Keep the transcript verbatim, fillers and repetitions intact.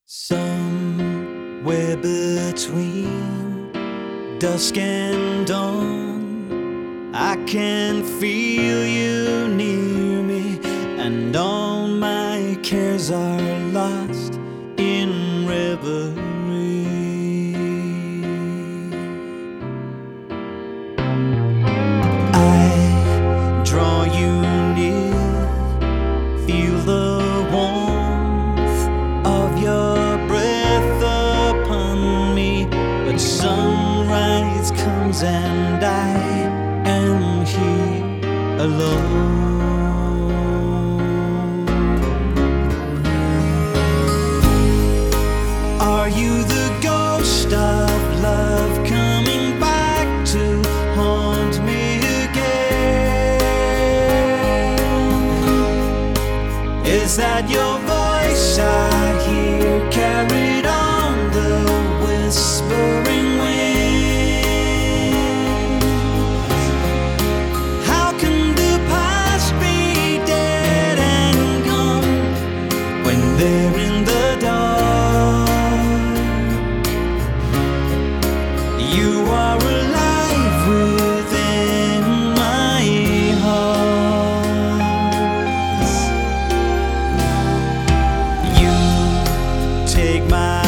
Somewhere between dusk and dawn, I can feel you near me, and all my cares are lost in reverie. I draw you near, feel the warmth of your breath upon me, but sunrise comes and I am here alone. Are you the ghost of love coming back to haunt me again? Is that your voice I hear carried on the whispering wind? How can the past be dead and gone when they're in the dark? You are alive within my heart. You take my